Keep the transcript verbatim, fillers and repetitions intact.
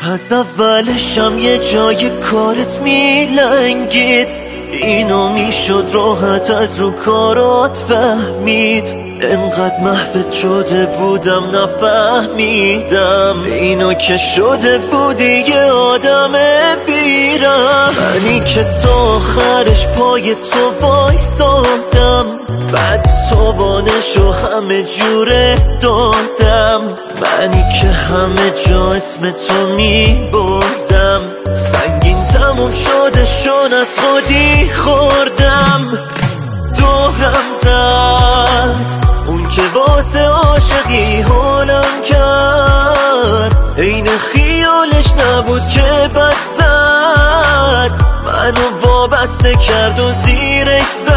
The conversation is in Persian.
از اولشم یه جای کارت میلنگید، اینو میشد راحت از رو کارات فهمید. انقدر محوت شده بودم نفهمیدم، اینو که شده بودی یه آدم بیرم. منی که تا آخرش پای تو وایسادم، بعد توانشو همه جوره دادم. منی که همه جا اسم تو می بردم، سنگین تموم شده شون از خودی خوردم. دورم زد اون که واسه عاشقی حالم کرد، عین خیالش نبود که بد زد، منو وابسته کرد و زیرش زد.